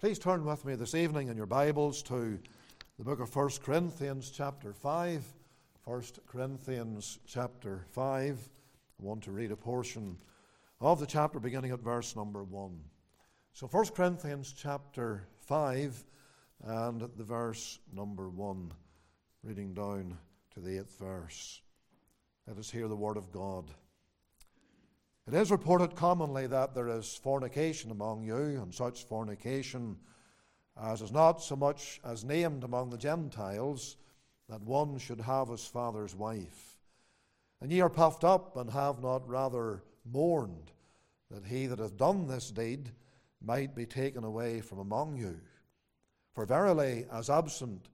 Please turn with me this evening in your Bibles to the book of 1 Corinthians chapter 5. 1 Corinthians chapter 5. I want to read a portion of the chapter beginning at verse number 1. So 1 Corinthians chapter 5 and the verse number 1, reading down to the 8th verse. Let us hear the word of God. It is reported commonly that there is fornication among you, and such fornication as is not so much as named among the Gentiles, that one should have his father's wife. And ye are puffed up, and have not rather mourned, that he that hath done this deed might be taken away from among you. For I verily, as absent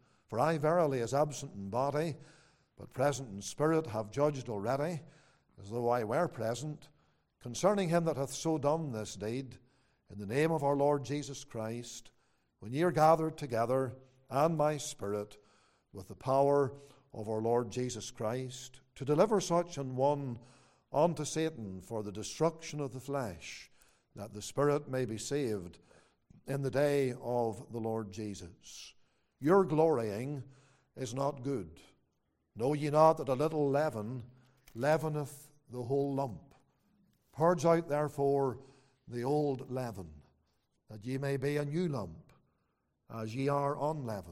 in body, but present in spirit, have judged already, as though I were present, concerning him that hath so done this deed, in the name of our Lord Jesus Christ, when ye are gathered together, and my spirit, with the power of our Lord Jesus Christ, to deliver such an one unto Satan for the destruction of the flesh, that the spirit may be saved in the day of the Lord Jesus. Your glorying is not good. Know ye not that a little leaven leaveneth the whole lump? Purge out therefore the old leaven, that ye may be a new lump, as ye are unleavened.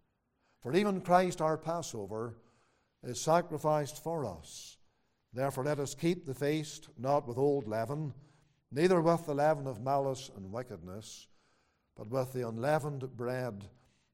For even Christ our Passover is sacrificed for us. Therefore let us keep the feast, not with old leaven, neither with the leaven of malice and wickedness, but with the unleavened bread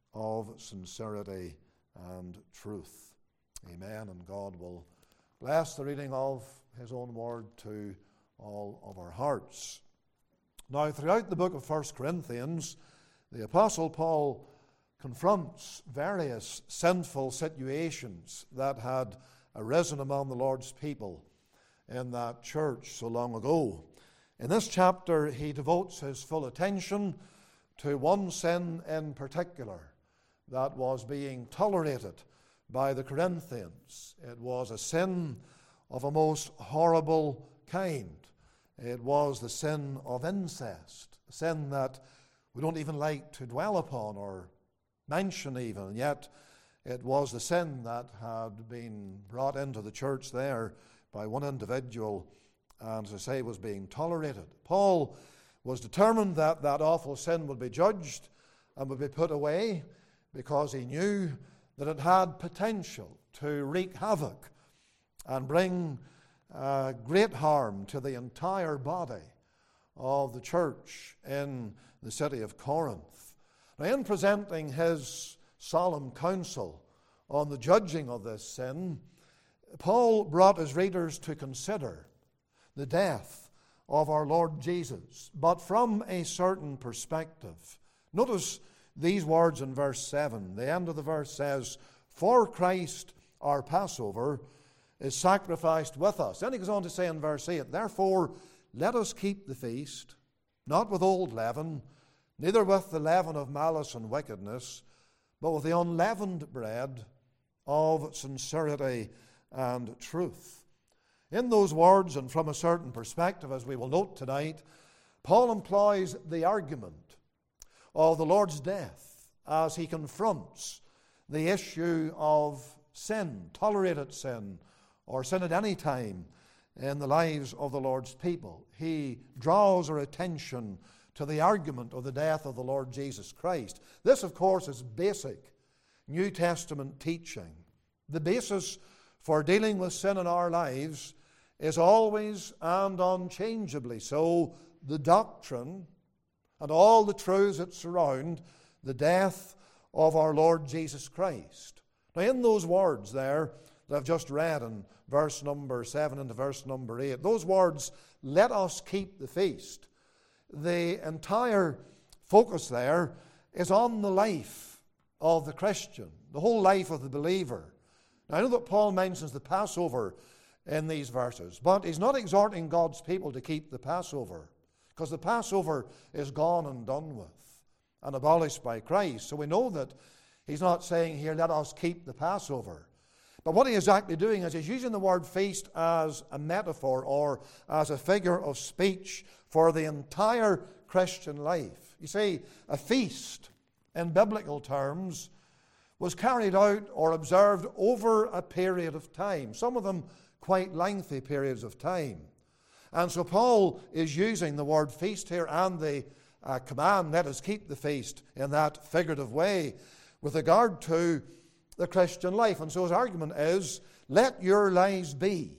of sincerity and truth. Amen. And God will bless the reading of his own word to all of our hearts. Now, throughout the book of 1 Corinthians, the Apostle Paul confronts various sinful situations that had arisen among the Lord's people in that church so long ago. In this chapter, he devotes his full attention to one sin in particular that was being tolerated by the Corinthians. It was a sin of a most horrible kind. It was the sin of incest, a sin that we don't even like to dwell upon or mention even, and yet it was the sin that had been brought into the church there by one individual, and as I say, was being tolerated. Paul was determined that that awful sin would be judged and would be put away, because he knew that it had potential to wreak havoc and bring great harm to the entire body of the church in the city of Corinth. Now, in presenting his solemn counsel on the judging of this sin, Paul brought his readers to consider the death of our Lord Jesus, but from a certain perspective. Notice these words in verse 7. The end of the verse says, "For Christ our Passover is sacrificed with us." Then he goes on to say in verse 8, "Therefore let us keep the feast, not with old leaven, neither with the leaven of malice and wickedness, but with the unleavened bread of sincerity and truth." In those words, and from a certain perspective, as we will note tonight, Paul employs the argument of the Lord's death as he confronts the issue of sin, tolerated sin, or sin at any time in the lives of the Lord's people. He draws our attention to the argument of the death of the Lord Jesus Christ. This, of course, is basic New Testament teaching. The basis for dealing with sin in our lives is always and unchangeably so the doctrine and all the truths that surround the death of our Lord Jesus Christ. Now, in those words there that I've just read in verse number 7 into verse number 8, those words, "let us keep the feast," the entire focus there is on the life of the Christian, the whole life of the believer. Now, I know that Paul mentions the Passover in these verses, but he's not exhorting God's people to keep the Passover, because the Passover is gone and done with and abolished by Christ. So we know that he's not saying here, "let us keep the Passover." But what he is actually doing is he's using the word feast as a metaphor or as a figure of speech for the entire Christian life. You see, a feast in biblical terms was carried out or observed over a period of time, some of them quite lengthy periods of time. And so Paul is using the word feast here and the command, let us keep the feast, in that figurative way with regard to the Christian life. And so his argument is, let your lives be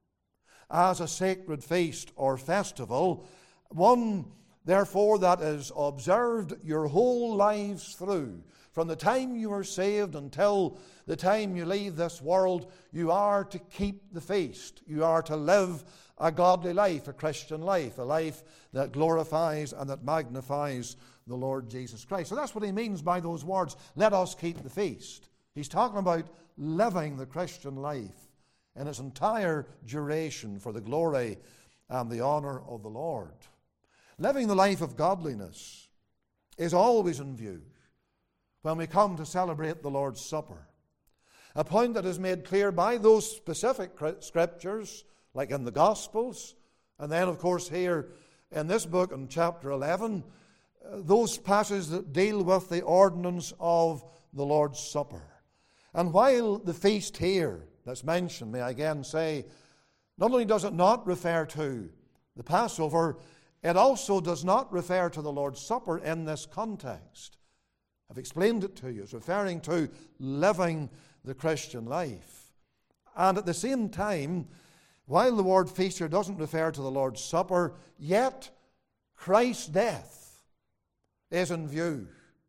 as a sacred feast or festival, one therefore that is observed your whole lives through. From the time you are saved until the time you leave this world, you are to keep the feast. You are to live a godly life, a Christian life, a life that glorifies and that magnifies the Lord Jesus Christ. So that's what he means by those words, let us keep the feast. He's talking about living the Christian life in its entire duration for the glory and the honor of the Lord. Living the life of godliness is always in view when we come to celebrate the Lord's Supper. A point that is made clear by those specific scriptures, like in the Gospels, and then, of course, here in this book in chapter 11, those passages that deal with the ordinance of the Lord's Supper. And while the feast here that's mentioned, may I again say, not only does it not refer to the Passover, it also does not refer to the Lord's Supper in this context. I've explained it to you. It's referring to living the Christian life. And at the same time, while the word feast here doesn't refer to the Lord's Supper, yet Christ's death is in view.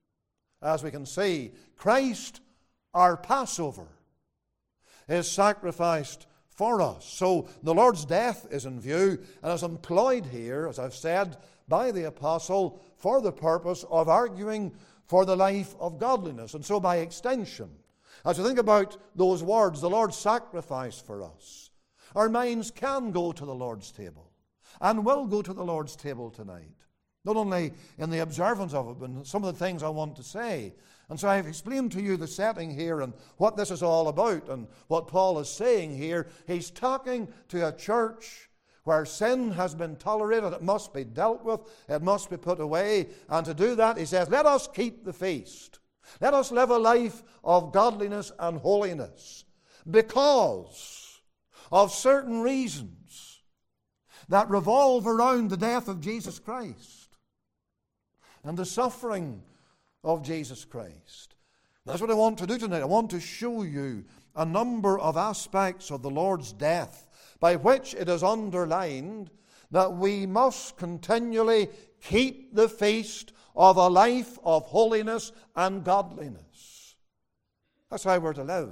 As we can see, Christ, our Passover, is sacrificed for us. So the Lord's death is in view and is employed here, as I've said, by the apostle for the purpose of arguing for the life of godliness. And so by extension, as we think about those words, the Lord's sacrifice for us, our minds can go to the Lord's table and will go to the Lord's table tonight. Not only in the observance of it, but in some of the things I want to say. And so I've explained to you the setting here and what this is all about and what Paul is saying here. He's talking to a church where sin has been tolerated. It must be dealt with. It must be put away. And to do that, he says, let us keep the feast. Let us live a life of godliness and holiness because of certain reasons that revolve around the death of Jesus Christ and the suffering of Jesus Christ. That's what I want to do tonight. I want to show you a number of aspects of the Lord's death by which it is underlined that we must continually keep the feast of a life of holiness and godliness. That's how we're to live.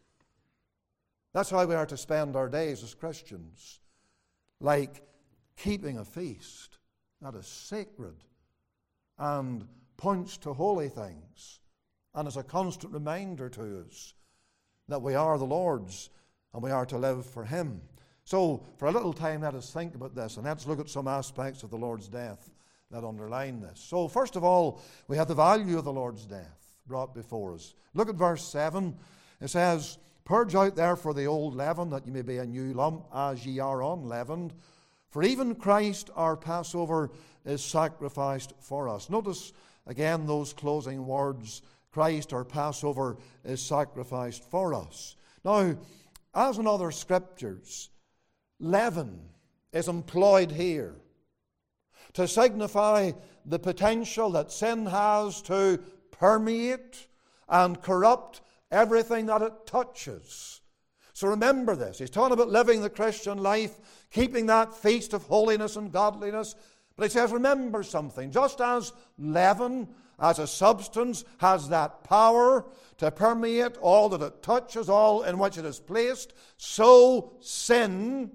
That's how we are to spend our days as Christians, like keeping a feast that is sacred and points to holy things and is a constant reminder to us that we are the Lord's and we are to live for Him. So, for a little time, let us think about this and let's look at some aspects of the Lord's death that underline this. So, first of all, we have the value of the Lord's death brought before us. Look at verse 7. It says, purge out therefore the old leaven, that ye may be a new lump, as ye are unleavened. For even Christ our Passover is sacrificed for us. Notice again those closing words, Christ our Passover is sacrificed for us. Now, as in other scriptures, leaven is employed here to signify the potential that sin has to permeate and corrupt everything that it touches. So remember this. He's talking about living the Christian life, keeping that feast of holiness and godliness. But he says, remember something. Just as leaven as a substance has that power to permeate all that it touches, all in which it is placed, so sin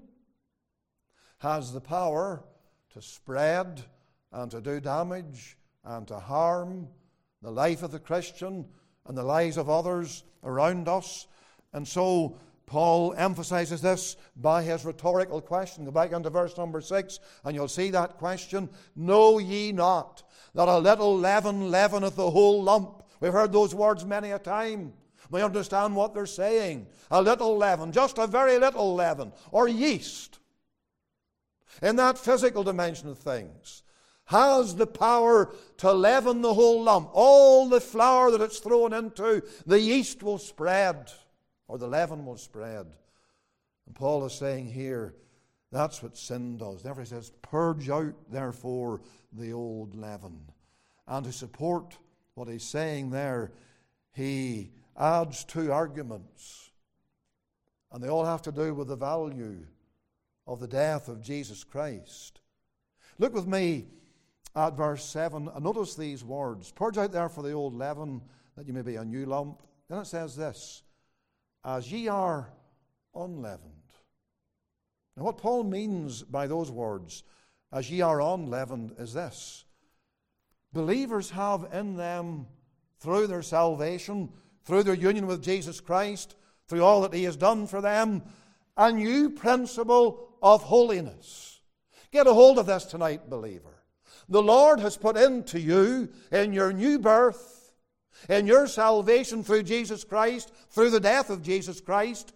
has the power to spread and to do damage and to harm the life of the Christian and the lives of others around us. And so Paul emphasizes this by his rhetorical question. Go back into verse number 6 and you'll see that question. Know ye not that a little leaven leaveneth the whole lump? We've heard those words many a time. We understand what they're saying. A little leaven, just a very little leaven, or yeast, in that physical dimension of things, has the power to leaven the whole lump. All the flour that it's thrown into, the yeast will spread, or the leaven will spread. And Paul is saying here, that's what sin does. Therefore he says, purge out, therefore, the old leaven. And to support what he's saying there, he adds two arguments. And they all have to do with the value of the death of Jesus Christ. Look with me at verse 7 and notice these words. Purge out therefore the old leaven, that you may be a new lump. Then it says this, as ye are unleavened. Now what Paul means by those words, as ye are unleavened, is this. Believers have in them, through their salvation, through their union with Jesus Christ, through all that he has done for them, a new principle of holiness. Get a hold of this tonight, believer. The Lord has put into you, in your new birth, in your salvation through Jesus Christ, through the death of Jesus Christ,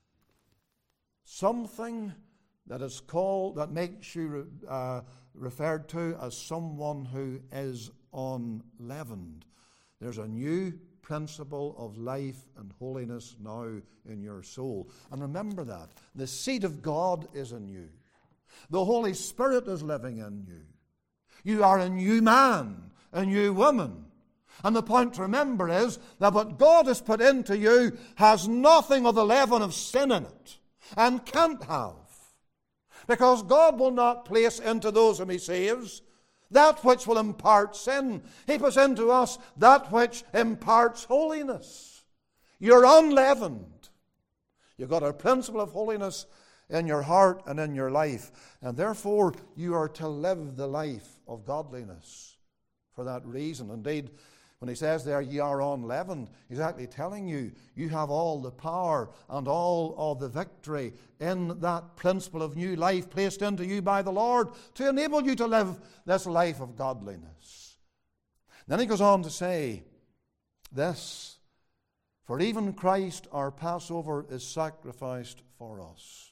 something that is called, that makes you referred to as someone who is unleavened. There's a new principle of life and holiness now in your soul. And remember that. The seed of God is in you. The Holy Spirit is living in you. You are a new man, a new woman. And the point to remember is that what God has put into you has nothing of the leaven of sin in it, and can't have. Because God will not place into those whom he saves that which will impart sin. He puts into us that which imparts holiness. You're unleavened. You've got a principle of holiness in your heart and in your life. And therefore, you are to live the life of godliness for that reason. Indeed, when he says there, ye are unleavened, he's actually telling you, you have all the power and all of the victory in that principle of new life placed into you by the Lord to enable you to live this life of godliness. Then he goes on to say this, for even Christ our Passover is sacrificed for us.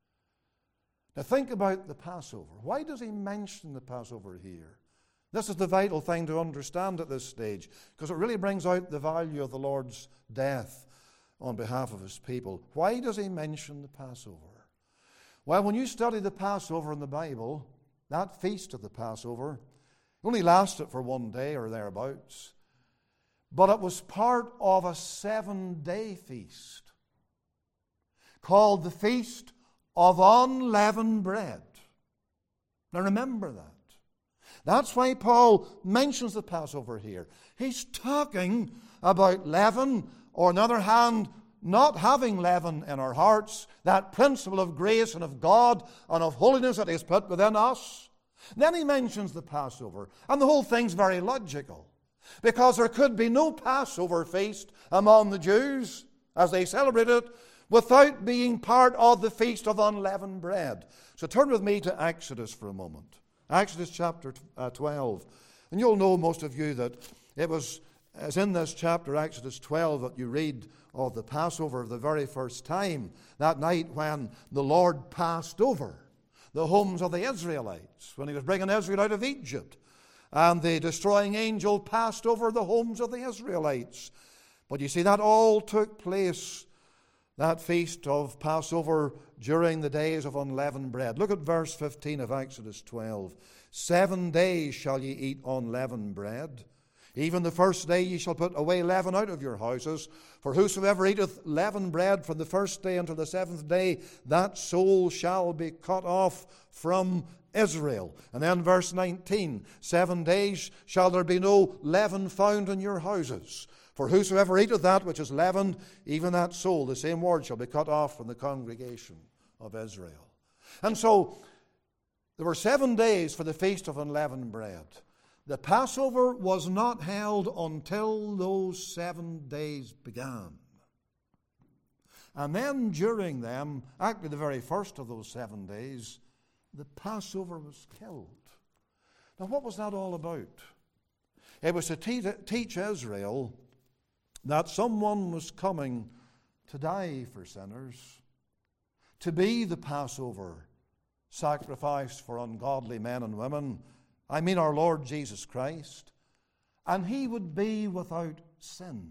Now think about the Passover. Why does he mention the Passover here? This is the vital thing to understand at this stage, because it really brings out the value of the Lord's death on behalf of his people. Why does he mention the Passover? Well, when you study the Passover in the Bible, that feast of the Passover only lasted for one day or thereabouts, but it was part of a 7-day feast called the Feast of Unleavened Bread. Now remember that. That's why Paul mentions the Passover here. He's talking about leaven, or on the other hand, not having leaven in our hearts, that principle of grace and of God and of holiness that He has put within us. Then he mentions the Passover, and the whole thing's very logical, because there could be no Passover feast among the Jews as they celebrate it without being part of the Feast of Unleavened Bread. So turn with me to Exodus for a moment. Exodus chapter 12. And you'll know, most of you, that it was as in this chapter, Exodus 12, that you read of the Passover the very first time, that night when the Lord passed over the homes of the Israelites, when he was bringing Israel out of Egypt. And the destroying angel passed over the homes of the Israelites. But you see, that all took place, that feast of Passover, during the days of unleavened bread. Look at verse 15 of Exodus 12. 7 days shall ye eat unleavened bread. Even the first day ye shall put away leaven out of your houses. For whosoever eateth leavened bread from the first day until the 7th day, that soul shall be cut off from Israel. And then verse 19. 7 days shall there be no leaven found in your houses. For whosoever eateth that which is leavened, even that soul, the same word, shall be cut off from the congregation of Israel. And so, there were 7 days for the Feast of Unleavened Bread. The Passover was not held until those 7 days began. And then during them, actually the very first of those 7 days, the Passover was killed. Now what was that all about? It was to teach Israel that someone was coming to die for sinners, to be the Passover sacrifice for ungodly men and women, I mean our Lord Jesus Christ, and he would be without sin.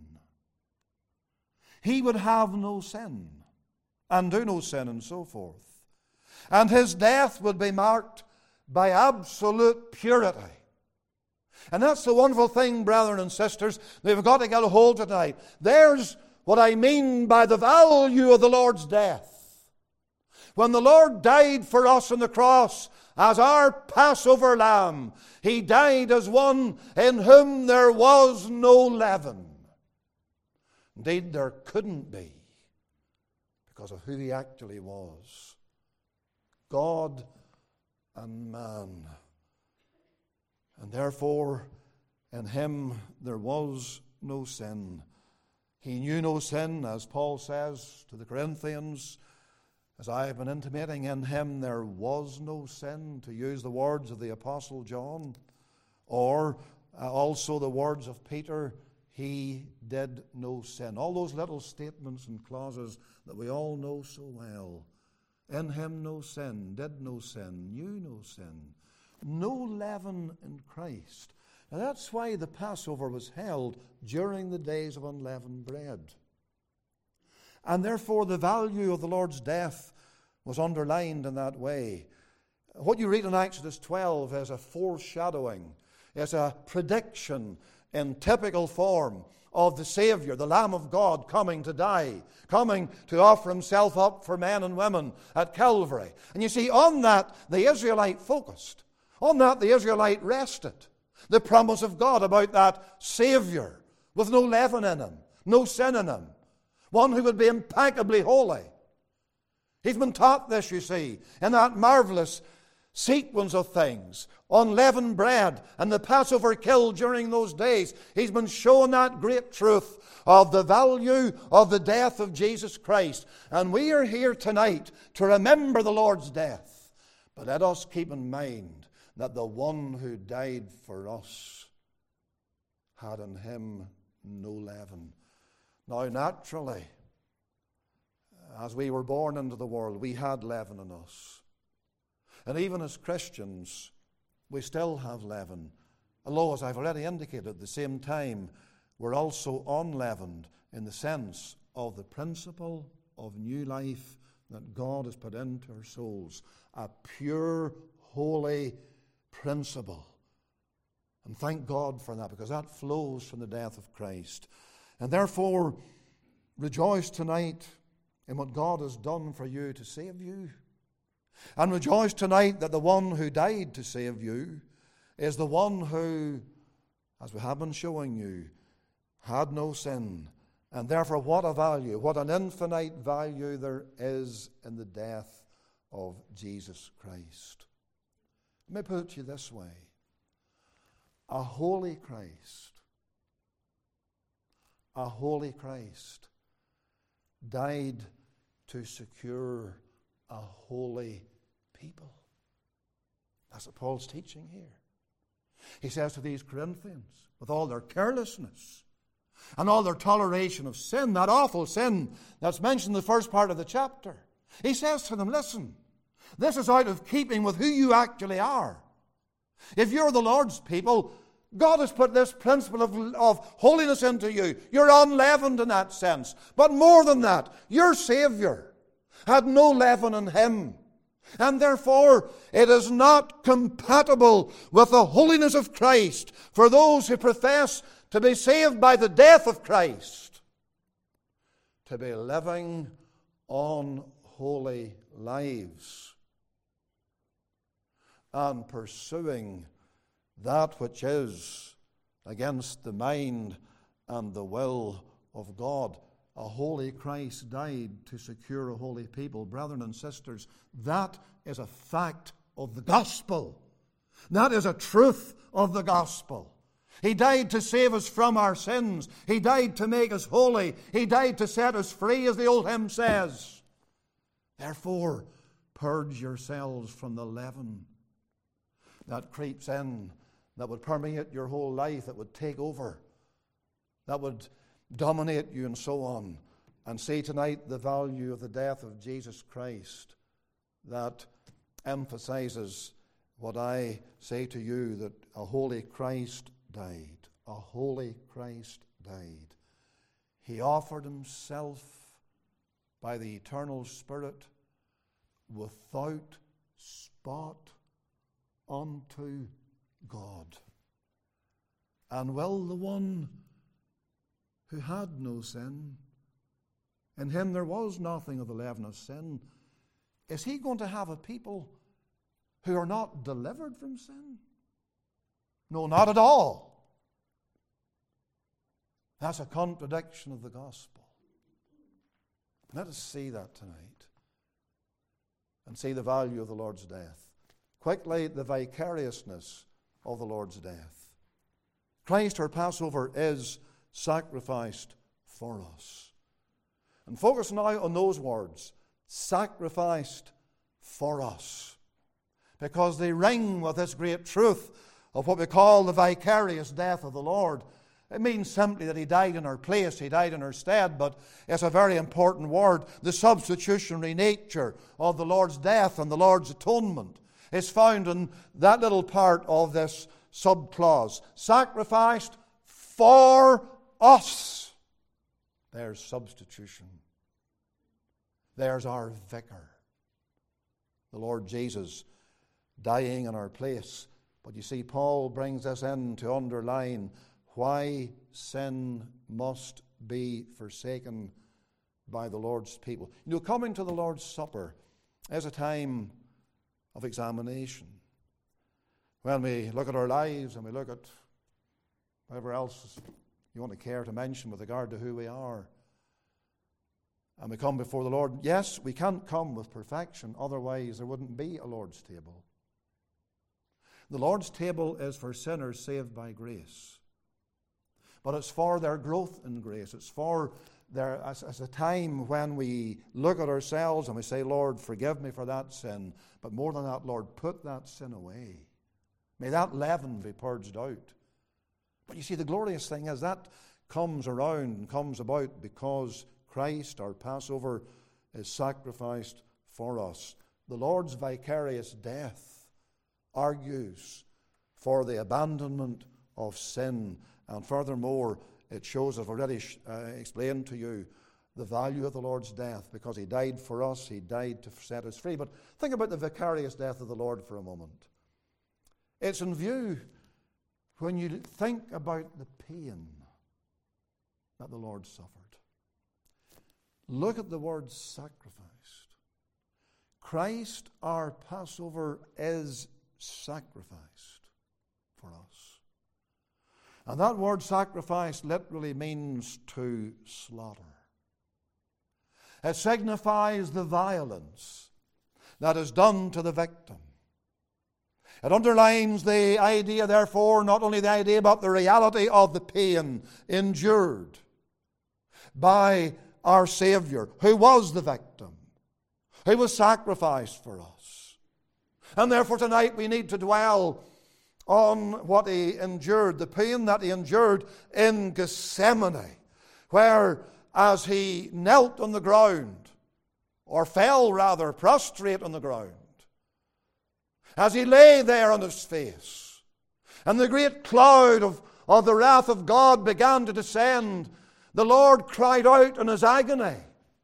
He would have no sin, and do no sin, and so forth. And his death would be marked by absolute purity. And that's the wonderful thing, brethren and sisters, that we've got to get a hold of tonight. There's what I mean by the value of the Lord's death. When the Lord died for us on the cross as our Passover lamb, he died as one in whom there was no leaven. Indeed, there couldn't be, because of who he actually was. God and man. And therefore, in him there was no sin. He knew no sin, as Paul says to the Corinthians, as I have been intimating, in him there was no sin, to use the words of the Apostle John, or also the words of Peter, he did no sin. All those little statements and clauses that we all know so well. In him no sin, did no sin, knew no sin. No leaven in Christ. Now that's why the Passover was held during the days of unleavened bread. And therefore the value of the Lord's death was underlined in that way. What you read in Exodus 12 is a foreshadowing, is a prediction in typical form of the Savior, the Lamb of God, coming to die, coming to offer himself up for men and women at Calvary. And you see, on that the Israelite focused. On that the Israelite rested. The promise of God about that Savior with no leaven in him, no sin in him. One who would be impeccably holy. He's been taught this, you see, in that marvelous sequence of things. Unleavened bread and the Passover killed during those days. He's been shown that great truth of the value of the death of Jesus Christ. And we are here tonight to remember the Lord's death. But let us keep in mind that the one who died for us had in him no leaven. Now, naturally, as we were born into the world, we had leaven in us. And even as Christians, we still have leaven. Although, as I've already indicated, at the same time, we're also unleavened in the sense of the principle of new life that God has put into our souls. A pure, holy principle. And thank God for that, because that flows from the death of Christ. And therefore, rejoice tonight in what God has done for you to save you. And rejoice tonight that the one who died to save you is the one who, as we have been showing you, had no sin. And therefore, what a value, what an infinite value there is in the death of Jesus Christ. Let me put it to you this way. A holy Christ died to secure a holy people. That's what Paul's teaching here. He says to these Corinthians, with all their carelessness and all their toleration of sin, that awful sin that's mentioned in the first part of the chapter, he says to them, listen, this is out of keeping with who you actually are. If you're the Lord's people, God has put this principle of holiness into you. You're unleavened in that sense. But more than that, your Savior had no leaven in him. And therefore, it is not compatible with the holiness of Christ for those who profess to be saved by the death of Christ to be living unholy lives and pursuing that which is against the mind and the will of God. A holy Christ died to secure a holy people. Brethren and sisters, that is a fact of the gospel. That is a truth of the gospel. He died to save us from our sins. He died to make us holy. He died to set us free, as the old hymn says. Therefore, purge yourselves from the leaven that creeps in, that would permeate your whole life, that would take over, that would dominate you, and so on. And see tonight the value of the death of Jesus Christ that emphasizes what I say to you, that a holy Christ died. A holy Christ died. He offered himself by the eternal Spirit without spot unto God. And will the one who had no sin, in him there was nothing of the leaven of sin, is he going to have a people who are not delivered from sin? No, not at all. That's a contradiction of the gospel. Let us see that tonight and see the value of the Lord's death. Quickly, the vicariousness of the Lord's death. Christ, our Passover, is sacrificed for us. And focus now on those words, sacrificed for us, because they ring with this great truth of what we call the vicarious death of the Lord. It means simply that he died in our place, he died in our stead, but it's a very important word. The substitutionary nature of the Lord's death and the Lord's atonement is found in that little part of this subclause. Sacrificed for us. There's substitution. There's our vicar. The Lord Jesus dying in our place. But you see, Paul brings this in to underline why sin must be forsaken by the Lord's people. You know, coming to the Lord's Supper is a time of examination. When we look at our lives and we look at whatever else you want to care to mention with regard to who we are, and we come before the Lord, yes, we can't come with perfection, otherwise there wouldn't be a Lord's table. The Lord's table is for sinners saved by grace. But it's for their growth in grace. It's for their, as a time when we look at ourselves and we say, Lord, forgive me for that sin. But more than that, Lord, put that sin away. May that leaven be purged out. But you see, the glorious thing is that comes around and comes about because Christ, our Passover, is sacrificed for us. The Lord's vicarious death argues for the abandonment of sin. And furthermore, it shows, I've already explained to you, the value of the Lord's death, because he died for us, he died to set us free. But think about the vicarious death of the Lord for a moment. It's in view when you think about the pain that the Lord suffered. Look at the word sacrificed. Christ, our Passover, is sacrificed for us. And that word sacrifice literally means to slaughter. It signifies the violence that is done to the victim. It underlines the idea, therefore, not only the idea, but the reality of the pain endured by our Savior, who was the victim, who was sacrificed for us. And therefore tonight we need to dwell on what he endured, the pain that he endured in Gethsemane, where as he knelt on the ground, or fell rather, prostrate on the ground, as he lay there on his face, and the great cloud of the wrath of God began to descend, the Lord cried out in his agony,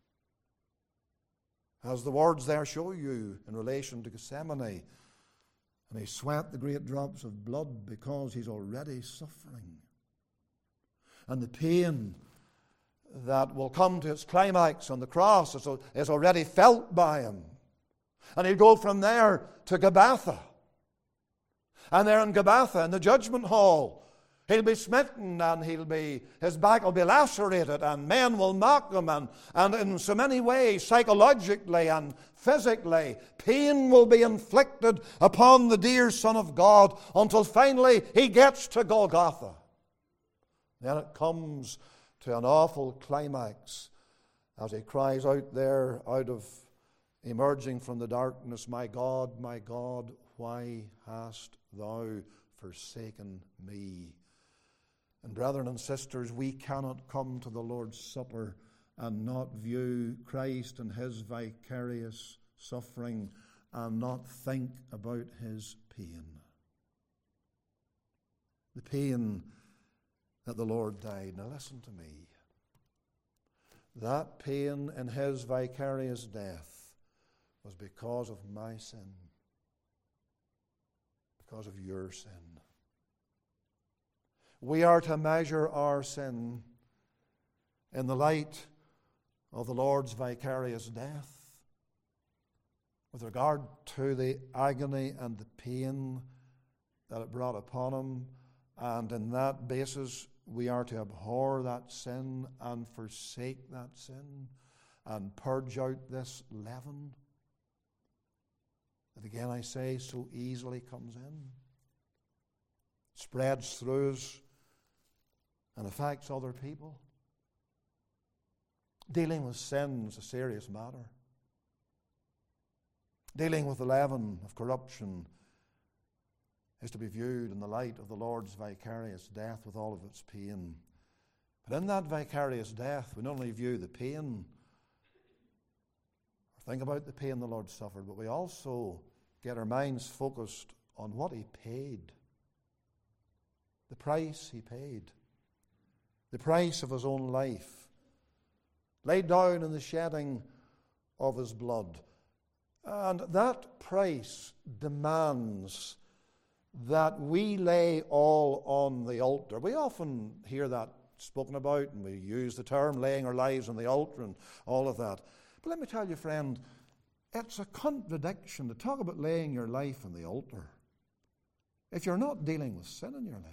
as the words there show you in relation to Gethsemane. And he sweat the great drops of blood because he's already suffering. And the pain that will come to its climax on the cross is already felt by him. And he'll go from there to Gabbatha. And there in Gabbatha, in the judgment hall, he'll be smitten and his back will be lacerated and men will mock him. And in so many ways, psychologically and physically, pain will be inflicted upon the dear Son of God until finally he gets to Golgotha. Then it comes to an awful climax as he cries out there, emerging from the darkness, my God, why hast thou forsaken me? And brethren and sisters, we cannot come to the Lord's Supper and not view Christ and his vicarious suffering and not think about his pain. The pain that the Lord died. Now listen to me. That pain in his vicarious death was because of my sin, because of your sin. We are to measure our sin in the light of the Lord's vicarious death, with regard to the agony and the pain that it brought upon him. And in that basis, we are to abhor that sin and forsake that sin and purge out this leaven that, again I say, so easily comes in, spreads through us, and affects other people. Dealing with sin is a serious matter. Dealing with the leaven of corruption is to be viewed in the light of the Lord's vicarious death with all of its pain. But in that vicarious death, we not only view the pain, or think about the pain the Lord suffered, but we also get our minds focused on what he paid. The price he paid. The price of his own life, laid down in the shedding of his blood. And that price demands that we lay all on the altar. We often hear that spoken about, and we use the term laying our lives on the altar and all of that. But let me tell you, friend, it's a contradiction to talk about laying your life on the altar if you're not dealing with sin in your life.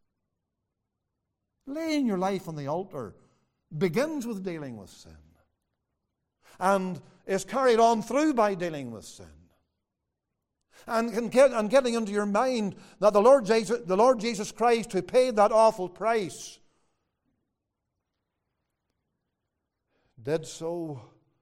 Laying your life on the altar begins with dealing with sin and is carried on through by dealing with sin. And getting into your mind that the Lord Jesus Christ, who paid that awful price, did so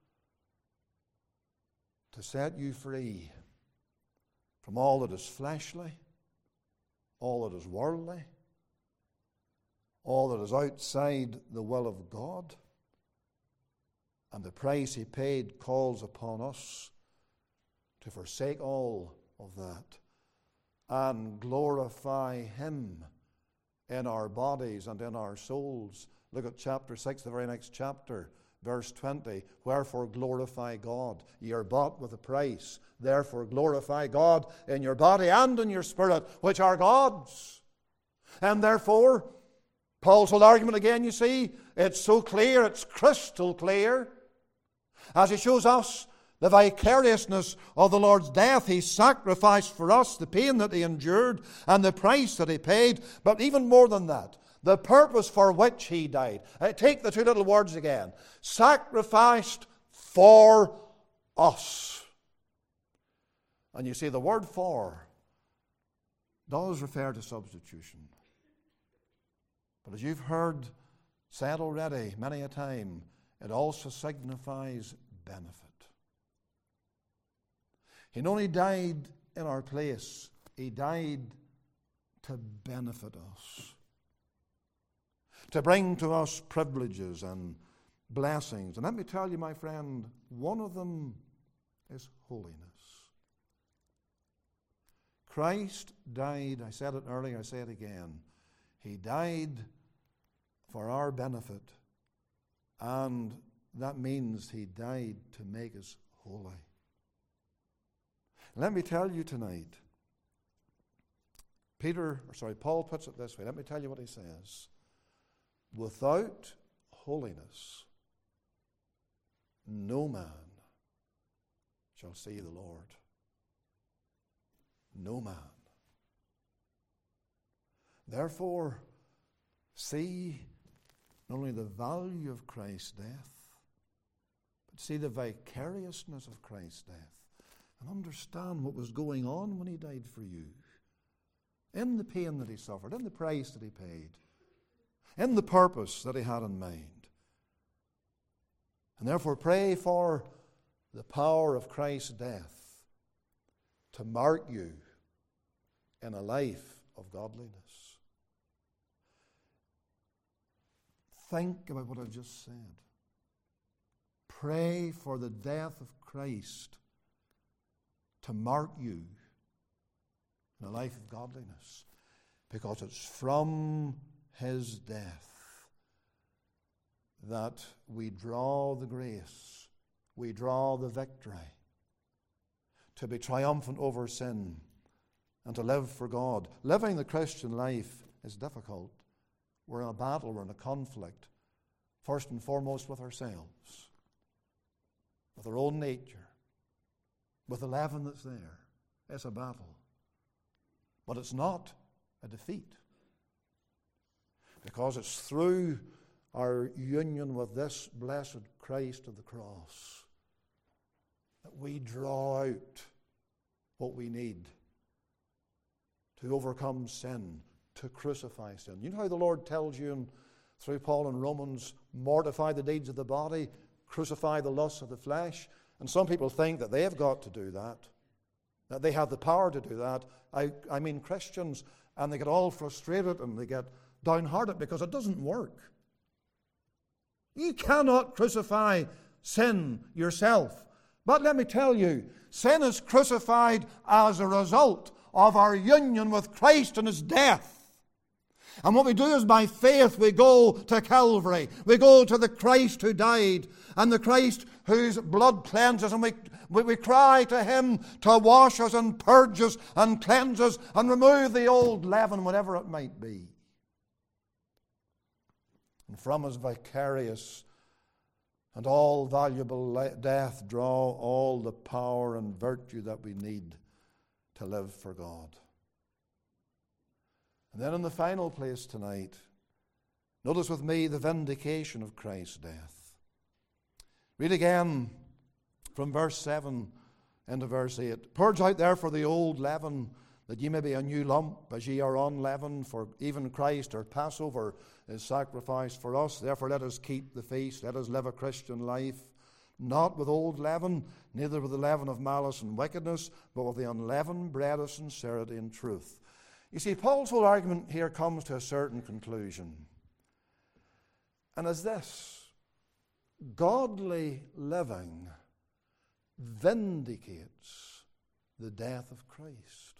to set you free from all that is fleshly, all that is worldly, all that is outside the will of God. And the price he paid calls upon us to forsake all of that and glorify him in our bodies and in our souls. Look at chapter 6, the very next chapter, verse 20. Wherefore glorify God. Ye are bought with a price. Therefore glorify God in your body and in your spirit, which are God's. And therefore, Paul's whole argument again, you see, it's so clear, it's crystal clear, as he shows us the vicariousness of the Lord's death. He sacrificed for us the pain that he endured and the price that he paid. But even more than that, the purpose for which he died. Take the two little words again. Sacrificed for us. And you see, the word for does refer to substitution. But as you've heard said already many a time, it also signifies benefit. He not only died in our place, he died to benefit us, to bring to us privileges and blessings. And let me tell you, my friend, one of them is holiness. Christ died, I said it earlier, I say it again, he died for our benefit, and that means he died to make us holy. Let me tell you tonight, Paul puts it this way. Let me tell you what he says. Without holiness, no man shall see the Lord. No man. Therefore, see not only the value of Christ's death, but see the vicariousness of Christ's death, and understand what was going on when he died for you, in the pain that he suffered, in the price that he paid, in the purpose that he had in mind. And therefore pray for the power of Christ's death to mark you in a life of godliness. Think about what I've just said. Pray for the death of Christ to mark you in a life of godliness, because it's from his death that we draw the grace, we draw the victory to be triumphant over sin and to live for God. Living the Christian life is difficult. We're in a battle, we're in a conflict, first and foremost with ourselves, with our own nature, with the leaven that's there. It's a battle. But it's not a defeat, because it's through our union with this blessed Christ of the cross that we draw out what we need to overcome sin, to crucify sin. You know how the Lord tells you through Paul in Romans, mortify the deeds of the body, crucify the lusts of the flesh? And some people think that they have got to do that they have the power to do that. I mean Christians, and they get all frustrated and they get downhearted because it doesn't work. You cannot crucify sin yourself. But let me tell you, sin is crucified as a result of our union with Christ and his death. And what we do is by faith we go to Calvary. We go to the Christ who died and the Christ whose blood cleanses, and we cry to him to wash us and purge us and cleanse us and remove the old leaven, whatever it might be. And from his vicarious and all valuable death draw all the power and virtue that we need to live for God. And then in the final place tonight, notice with me the vindication of Christ's death. Read again from verse 7 into verse 8. Purge out therefore the old leaven, that ye may be a new lump, as ye are unleavened. For even Christ, our Passover, is sacrificed for us. Therefore let us keep the feast. Let us live a Christian life, not with old leaven, neither with the leaven of malice and wickedness, but with the unleavened bread of sincerity and truth. You see, Paul's whole argument here comes to a certain conclusion. And is this: godly living vindicates the death of Christ.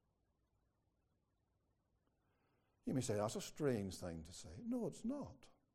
You may say, that's a strange thing to say. No, it's not.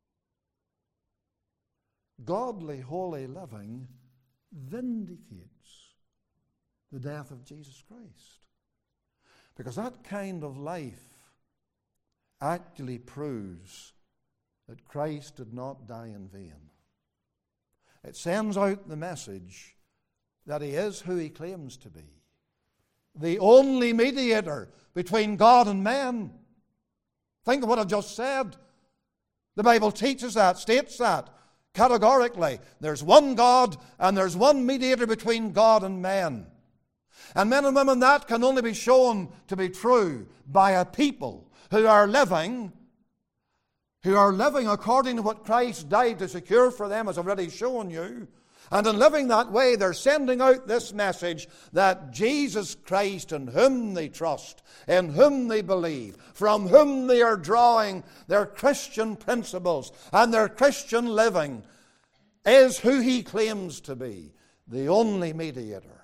Godly, holy living vindicates the death of Jesus Christ. Because that kind of life actually proves that Christ did not die in vain. It sends out the message that he is who he claims to be, the only mediator between God and man. Think of what I've just said. The Bible teaches that, states that categorically. There's one God and there's one mediator between God and man. And men and women, that can only be shown to be true by a people who are living according to what Christ died to secure for them, as I've already shown you. And in living that way, they're sending out this message that Jesus Christ, in whom they trust, in whom they believe, from whom they are drawing their Christian principles and their Christian living, is who he claims to be, the only mediator,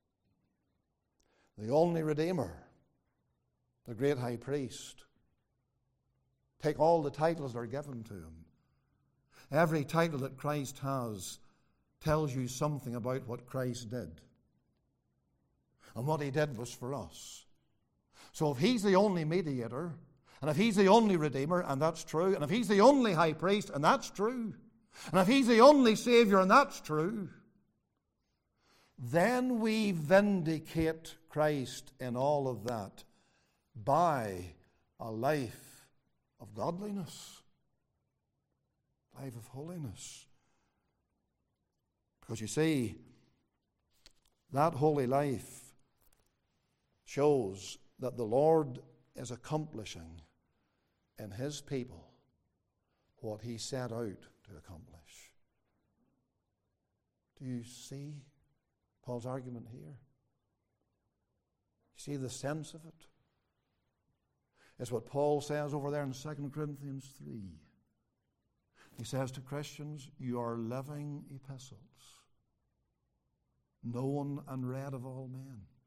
the only Redeemer, the great high priest. Take all the titles that are given to him. Every title that Christ has tells you something about what Christ did. And what he did was for us. So if he's the only mediator, and if he's the only Redeemer, and that's true, and if he's the only high priest, and that's true, and if he's the only Savior, and that's true, then we vindicate Christ in all of that by a life of godliness, life of holiness. Because you see, that holy life shows that the Lord is accomplishing in his people what he set out to accomplish. Do you see Paul's argument here? You see the sense of it? It's what Paul says over there in 2 Corinthians 3. He says to Christians, you are living epistles, known and read of all men.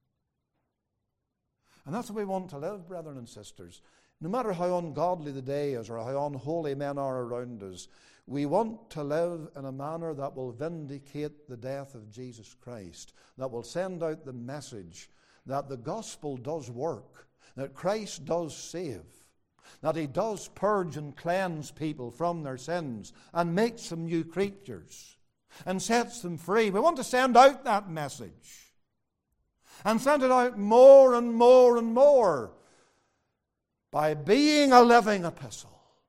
And that's how we want to live, brethren and sisters. No matter how ungodly the day is or how unholy men are around us, we want to live in a manner that will vindicate the death of Jesus Christ, that will send out the message that the gospel does work, that Christ does save, that he does purge and cleanse people from their sins and makes them new creatures and sets them free. We want to send out that message and send it out more and more and more by being a living epistle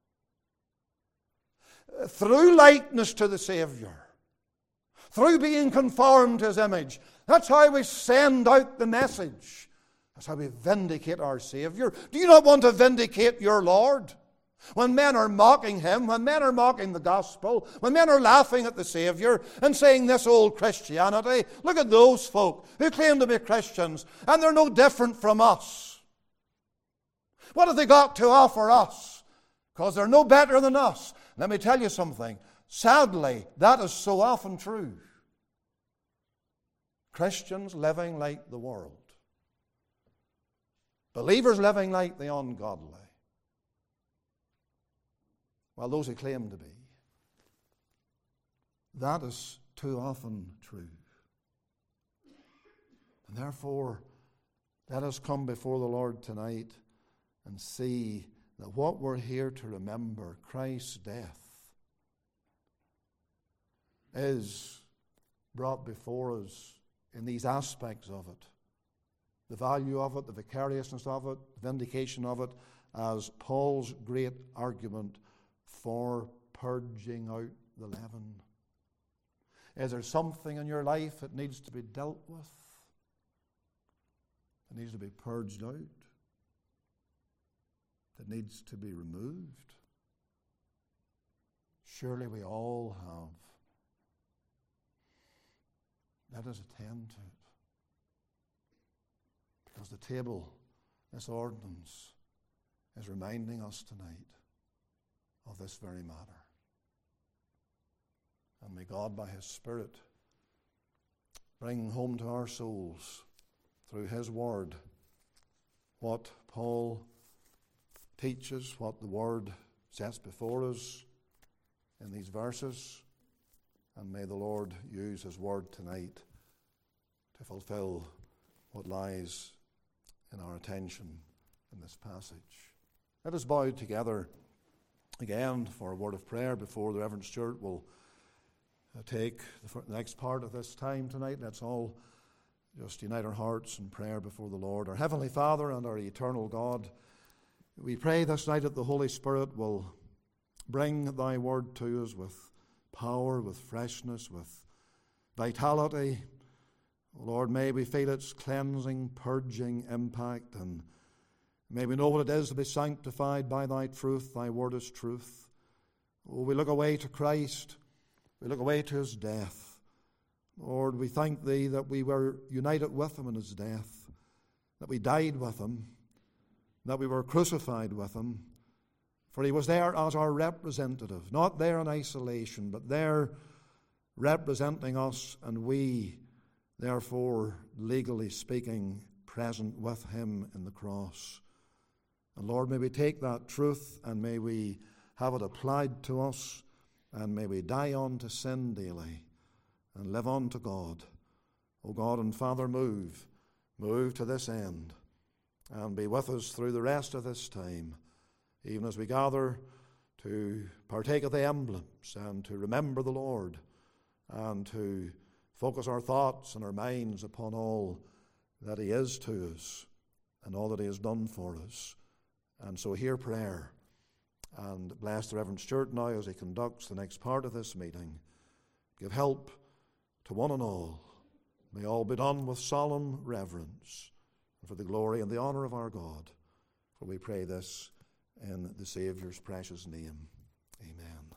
through likeness to the Savior, through being conformed to his image. That's how we send out the message. That's how we vindicate our Savior. Do you not want to vindicate your Lord? When men are mocking him, when men are mocking the gospel, when men are laughing at the Savior and saying this old Christianity, look at those folk who claim to be Christians and they're no different from us. What have they got to offer us? Because they're no better than us. Let me tell you something. Sadly, that is so often true. Christians living like the world. Believers living like the ungodly. Well, those who claim to be. That is too often true. And therefore, let us come before the Lord tonight and see that what we're here to remember, Christ's death, is brought before us in these aspects of it. The value of it, the vicariousness of it, the vindication of it, as Paul's great argument for purging out the leaven. Is there something in your life that needs to be dealt with? That needs to be purged out? That needs to be removed? Surely we all have. Let us attend to it. Because the table, this ordinance, is reminding us tonight of this very matter. And may God, by his Spirit, bring home to our souls, through his word, what Paul teaches, what the word sets before us in these verses. And may the Lord use his word tonight to fulfill what lies in our attention in this passage. Let us bow together again for a word of prayer before the Reverend Stuart will take the next part of this time tonight. Let's all just unite our hearts in prayer before the Lord. Our Heavenly Father and our eternal God, we pray this night that the Holy Spirit will bring thy word to us with power, with freshness, with vitality. Lord, may we feel its cleansing, purging impact, and may we know what it is to be sanctified by thy truth. Thy word is truth. Oh, we look away to Christ. We look away to his death. Lord, we thank thee that we were united with him in his death, that we died with him, that we were crucified with him. For he was there as our representative, not there in isolation, but there representing us, and we, therefore, legally speaking, present with him in the cross. And Lord, may we take that truth and may we have it applied to us, and may we die on to sin daily and live on to God. O God and Father, move to this end, and be with us through the rest of this time, even as we gather to partake of the emblems and to remember the Lord and to focus our thoughts and our minds upon all that he is to us and all that he has done for us. And so hear prayer and bless the Reverend Stuart now as he conducts the next part of this meeting. Give help to one and all. May all be done with solemn reverence and for the glory and the honor of our God. For we pray this in the Saviour's precious name. Amen.